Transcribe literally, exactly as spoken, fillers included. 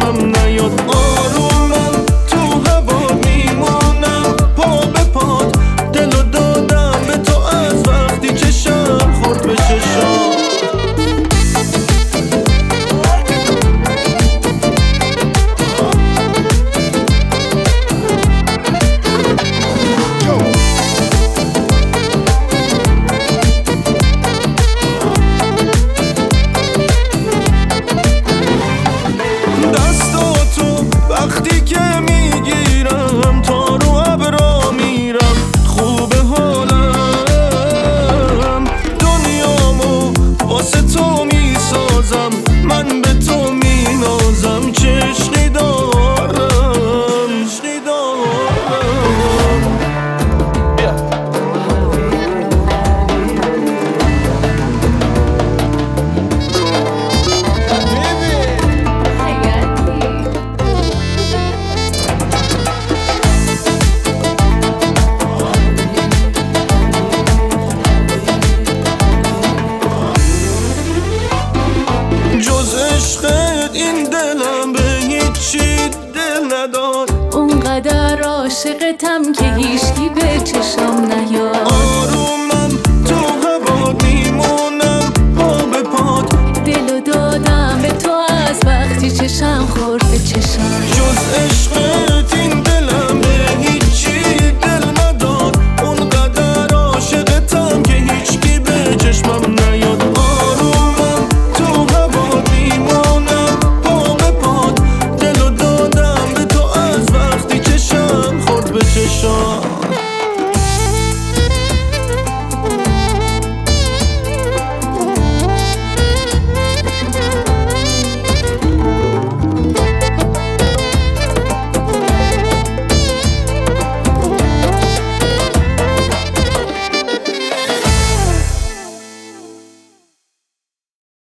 یادم نیاد. آرومم تو هوا میمونم پا به پات، دلو دادم به تو از وقتی چشم خورد به چشم. وقتی که میگیرم تا رو ابرا میرم خوب حالم، دنیامو واسه تو میسازم، من به تو مینازم، چه عشقی دارم عشقی دارم. جز عشقت این دلم به هیچی دل نداد، اونقدر عاشقتم که هیچکی به چشم نیاد. آرومم تو هوا میمونم پا به پات، دلو دادم به تو از وقتی چشم خورد